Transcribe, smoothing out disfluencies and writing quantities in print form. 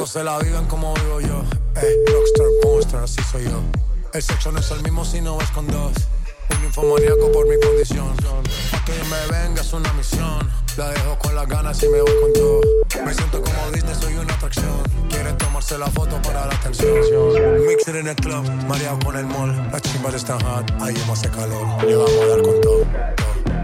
pocos se la viven como vivo yo. Rockstar, monster, así soy yo. El sexo no es el mismo si no ves con dos. Un infomaníaco por mi condición. Pa' que me venga es una misión. La dejo con las ganas y me voy con todo. Me siento como Disney, soy una atracción. Quieren tomarse la foto para la atención. Mixer en el club, mareado con el mall. Las chimbas están hot, ahí hace calor. Le vamos a dar con todo.